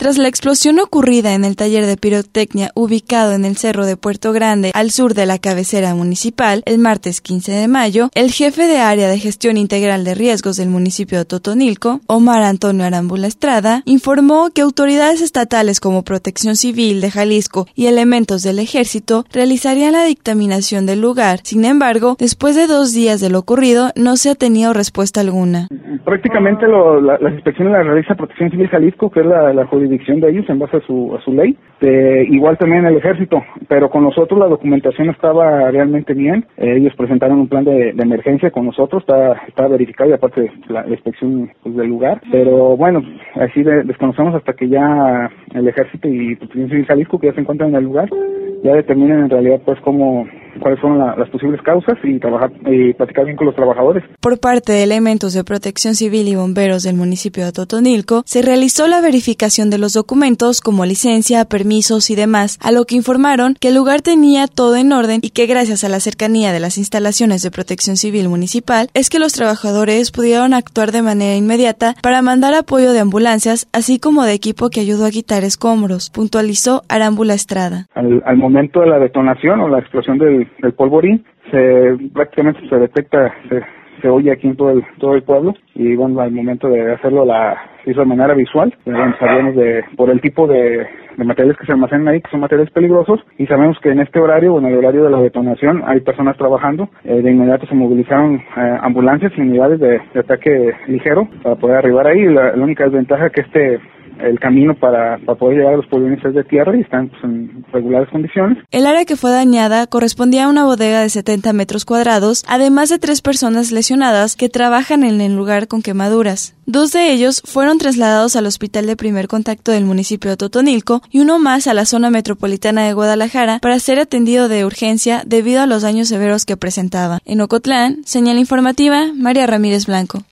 Tras la explosión ocurrida en el taller de pirotecnia ubicado en el Cerro de Puerto Grande, al sur de la cabecera municipal, el martes 15 de mayo, el jefe de área de gestión integral de riesgos del municipio de Totonilco, Omar Antonio Arámbula Estrada, informó que autoridades estatales como Protección Civil de Jalisco y elementos del Ejército realizarían la dictaminación del lugar. Sin embargo, después de 2 días de lo ocurrido, no se ha tenido respuesta alguna. Prácticamente las inspecciones las realiza Protección Civil Jalisco, que es la jurisdicción de ellos en base a su ley. Igual también el Ejército, pero con nosotros la documentación estaba realmente bien. Ellos presentaron un plan de emergencia con nosotros, está verificado y aparte la inspección del lugar. Pero bueno, así desconocemos hasta que ya el Ejército y Protección Civil Jalisco, que ya se encuentran en el lugar, ya determinen en realidad pues cuáles son las posibles causas y trabajar y platicar bien con los trabajadores. Por parte de elementos de Protección Civil y bomberos del municipio de Totonilco, se realizó la verificación de los documentos como licencia, permisos y demás, a lo que informaron que el lugar tenía todo en orden y que gracias a la cercanía de las instalaciones de Protección Civil municipal es que los trabajadores pudieron actuar de manera inmediata para mandar apoyo de ambulancias, así como de equipo que ayudó a quitar escombros, puntualizó Arámbula Estrada. Al momento de la detonación o la explosión del polvorín, prácticamente se detecta, se oye aquí en todo el pueblo, y bueno, al momento de hacerlo se hizo de manera visual. Sabemos por el tipo de materiales que se almacenan ahí, que son materiales peligrosos, y sabemos que en este horario, en el horario de la detonación, hay personas trabajando. De inmediato se movilizaron ambulancias y unidades de ataque ligero para poder arribar ahí. La única desventaja que el camino para poder llegar a los polvorín es de tierra y están en regulares condiciones. El área que fue dañada correspondía a una bodega de 70 metros cuadrados, además de 3 personas lesionadas que trabajan en el lugar con quemaduras. 2 de ellos fueron trasladados al Hospital de Primer Contacto del municipio de Totonilco y uno más a la zona metropolitana de Guadalajara para ser atendido de urgencia debido a los daños severos que presentaba. En Ocotlán, señal informativa, María Ramírez Blanco.